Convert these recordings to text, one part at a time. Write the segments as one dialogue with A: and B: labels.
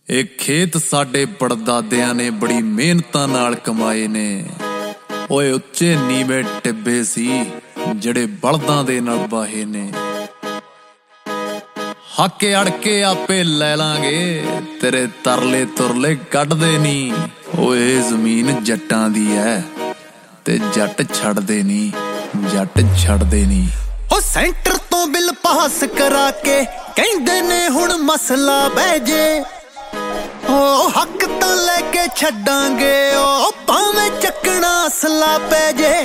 A: ਇਹ ਖੇਤ ਸਾਡੇ ਪੜਦਾਦਿਆਂ ਨੇ ਬੜੀ ਮਿਹਨਤਾਂ ਨਾਲ ਕਮਾਏ ਨੇ। ਓਏ ਉੱਚੇ ਨੀਵੇਂ ਟਿੱਬੇ ਸੀ ਜਿਹੜੇ ਬਲਦਾਂ ਦੇ ਨਾਲ ਵਾਹੇ ਨੇ। ਹੱਕ ਅੜ ਕੇ ਆਪੇ ਲੈ ਲਾਂਗੇ, ਤੇਰੇ ਤਰਲੇ ਤੁਰਲੇ ਕੱਢਦੇ ਨੀ। ਓਏ ਜ਼ਮੀਨ ਜੱਟਾਂ ਦੀ ਐ ਤੇ ਜੱਟ ਛੱਡਦੇ ਨੀ, ਜੱਟ ਛੱਡਦੇ ਨੀ।
B: ਉਹ ਸੈਂਟਰ ਤੋਂ ਬਿੱਲ ਪਾਸ ਕਰਾ ਕੇ ਕਹਿੰਦੇ ਨੇ ਹੁਣ ਮਸਲਾ ਬਹਿ ਜੇ। ਉਹ ਹੱਕ ਤਾਂ ਲੈ ਕੇ ਛੱਡਾਂਗੇ, ਉਹ ਭਾਵੇਂ ਚੱਕਣਾ ਅਸਲਾ ਪੈ ਜੇ।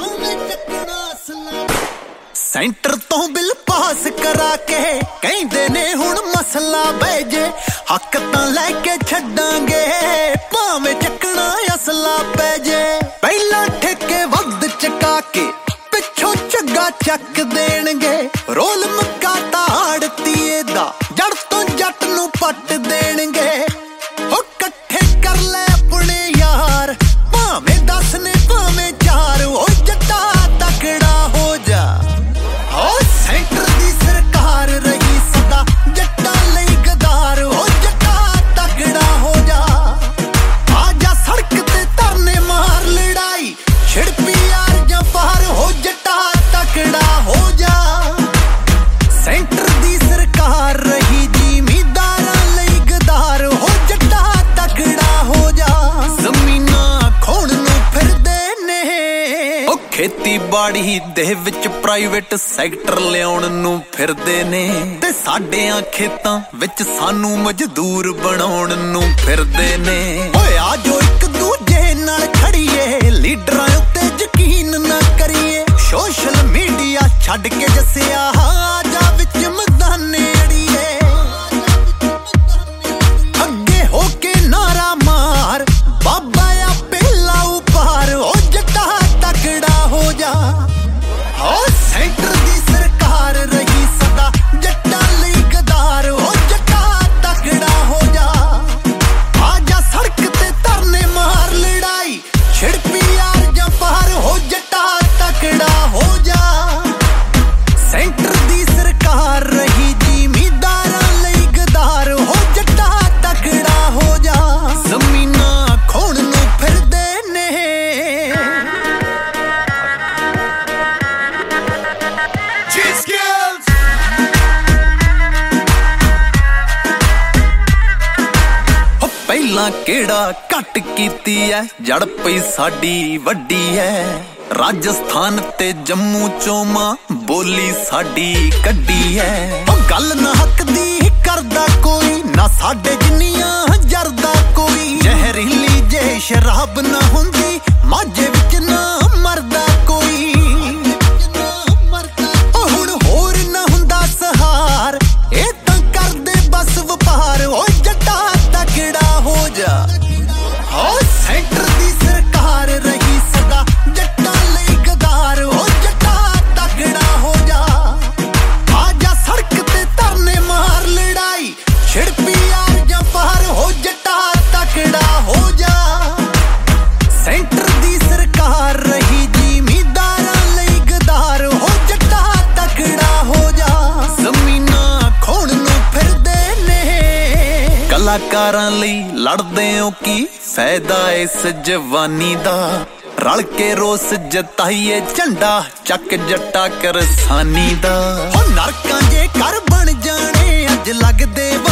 B: ਸੈਂਟਰ ਤੋਂ ਬਿੱਲ ਪਾਸ ਕਰਾ ਕੇ ਕਹਿੰਦੇ ਨੇ ਹੁਣ ਮਸਲਾ ਬਹਿ ਜੇ। ਹੱਕ ਤਾਂ ਲੈ ਕੇ ਛੱਡਾਂਗੇ, ਭਾਵੇਂ ਚੱਕਣਾ ਅਸਲਾ ਪੈ ਜੇ। ਪਹਿਲਾਂ ਠੇਕੇ ਵੱਧ ਚਕਾ ਕੇ ਪਿੱਛੋਂ ਝੱਗਾ ਚੱਕ ਦੇਣਗੇ। ਰੋਲ ਮੱਕਾ ਤਾੜਤੀਏ ਦਾ ਜੜ ਤੋਂ ਜੱਟ ਨੂੰ ਪੱਟ ਦੇਣਗੇ। ਉਹ ਇਕੱਠੇ ਕਰ ਲੈ ਆਪਣੇ ਯਾਰ, ਭਾਵੇਂ 10 ਨੇ ਭਾਵੇਂ 4। ਉਹ ਜੱਟਾ ਤਕੜਾ ਹੋ ਜਾ। ਉਹ ਸੈਂਟਰ ਦੀ ਸਰਕਾਰ ਰਹੀ ਸਦਾ ਜੱਟਾਂ ਲਈ ਗਦਾਰ। ਉਹ ਜੱਟਾ ਤਕੜਾ ਹੋ ਜਾ। ਆ ਜਾ ਸੜਕ ਤੇ ਧਰਨੇ ਮਾਰ, ਲੜਾਈ ਛਿੜ ਪੀ ਯਾਰ ਜਾਂ ਪਾਰ। ਹੋ ਜੱਟਾ ਤਕੜਾ ਹੋ ਜਾ। ਸੈਂਟਰ ਦੀ ਸਰਕਾਰ ਰਹੀ ਜ਼ਿਮੀਂਦਾਰਾਂ ਲਈ ਗਦਾਰ। ਹੋ ਜੱਟਾ ਤਕੜਾ ਹੋ ਜਾ। ਜ਼ਮੀਨਾਂ ਖੋਣ ਨੂੰ ਫਿਰਦੇ ਨੇ, ਉਹ ਖੇਤੀਬਾੜੀ ਦੇ ਵਿੱਚ ਪ੍ਰਾਈਵੇਟ ਸੈਕਟਰ ਲਿਆਉਣ ਨੂੰ ਫਿਰਦੇ ਨੇ। ਤੇ ਸਾਡਿਆਂ ਖੇਤਾਂ ਵਿੱਚ ਸਾਨੂੰ ਮਜ਼ਦੂਰ ਬਣਾਉਣ ਨੂੰ ਫਿਰਦੇ ਨੇ। ਓਏ ਆ ਜੋ ਇੱਕ ਦੂਜੇ ਨਾਲ ਖੜੀਏ, ਲੀਡਰਾਂ ਉੱਤੇ ਯਕੀਨ ਨਾ ਕਰੀਏ। ਸੋਸ਼ਲ ਮੀਡੀਆ ਛੱਡ ਕੇ ਜੱਸਿਆ ਆ ਜਾ ਵਿੱਚ ਮੈਦਾਨੇ ਅੜੀਏ। ਅੱਗੇ ਹੋ ਕੇ ਨਾਰਾ ਮਾਰ, ਬਾਬਾ ਆਪੇ ਲਾਊ ਪਾਰ। ਉਹ ਜੱਟਾ ਤਕੜਾ ਹੋ ਜਾ। ਉਹ ਸੈਂਟਰ ਦੀ ਸਰਕਾਰ ਰਹੀ ਸਦਾ ਜੱਟਾਂ ਲਈ ਗਦਾਰ। ਉਹ ਜੱਟਾ ਤਕੜਾ ਹੋ ਜਾ। ਆ ਜਾ ਸੜਕ ਤੇ ਧਰਨੇ ਮਾਰ, ਲੜਾਈ ਛਿੜ ਪੀ ਯਾਰ ਜਾਂ ਪਾਰ। ਹੋ ਜੱਟਾ ਤਕੜਾ ਹੋ ਜਾ। ਸੈਂਟਰ ਦੀ ਸਰਕਾਰ ਰਹੀ ਜ਼ਿਮੀਂਦਾਰਾਂ ਲਈ ਗਦਾਰ। ਹੋ ਜੱਟਾ ਤਕੜਾ ਹੋ ਜਾ। ਜ਼ਮੀਨਾਂ ਖੋਣ ਨੂੰ ਫਿਰਦੇ ਨੇ। ਪਹਿਲਾਂ ਕਿਹੜਾ ਘੱਟ ਕੀਤੀ ਐ, ਜੜ ਪਈ ਸਾਡੀ ਵੱਡੀ ਐ। ਰਾਜਸਥਾਨ ਤੇ ਜੰਮੂ ਚੋਂ ਮਾਂ ਬੋਲੀ ਸਾਡੀ ਕੱਢੀ ਐ। ਉਹ ਗੱਲ ਨਾ ਹੱਕ ਦੀ ਕਰਦਾ ਕੋਈ, ਨਾ ਸਾਡੇ ਜਿੰਨੀਆਂ ਜਰਦਾ ਕੋਈ। ਜ਼ਹਿਰੀਲੀ ਜੇ ਸ਼ਰਾਬ ਨਾ ਹੁੰਦੀ, ਮਾਝੇ ਵਿੱਚ ਨਾ ਮਰਦਾ ਕੋਈ। ਉਹ ਹੁਣ ਹੋਰ ਨਾ ਹੁੰਦਾ ਸਹਾਰ, ਇਹ ਤਾਂ ਕਰਦੇ ਬਸ ਵਪਾਰ। ਉਹ ਜੱਟਾ ਤਕੜਾ ਹੋ ਜਾ। ਉਹ ਸੈਂਟਰ ਦੀ ਸਰਕਾਰ ਰਹੀ ਸਦਾ ਜੱਟਾਂ ਲਈ ਗਦਾਰ। ਉਹ ਜੱਟਾ ਤਕੜਾ ਹੋ ਜਾ। ਆ ਜਾ ਸੜਕ ਤੇ ਧਰਨੇ ਮਾਰ, ਲੜਾਈ ਛਿੜ ਪੀ ਯਾਰ ਜਾਂ ਪਾਰ। ਹੋ ਜੱਟਾ ਤਕੜਾ ਹੋ ਜਾ। ਸੈਂਟਰ ਦੀ ਸਰਕਾਰ ਰਹੀ ਜ਼ਿਮੀਂਦਾਰਾਂ ਲਈ ਗਦਾਰ। ਹੋ ਜੱਟਾ ਤਕੜਾ ਹੋ ਜਾ। ਜ਼ਮੀਨਾਂ ਖੋਣ ਨੂੰ ਫਿਰਦੇ ਨੇ। ਕਲਾਕਾਰਾਂ ਲਈ ਲੜਦੇ ਹੋ ਕੀ ਫਾਇਦਾ ਇਸ ਜਵਾਨੀ ਦਾ। ਰਲ ਕੇ ਰੋਸ ਜਤਾਈਏ, ਝੰਡਾ ਚੱਕ ਜੱਟਾ ਕਰਸਾਨੀ ਦਾ। ਉਹ ਨਰਕਾਂ ਜੇ ਘਰ ਬਣ ਜਾਣੇ ਅੱਜ ਲੱਗਦੇ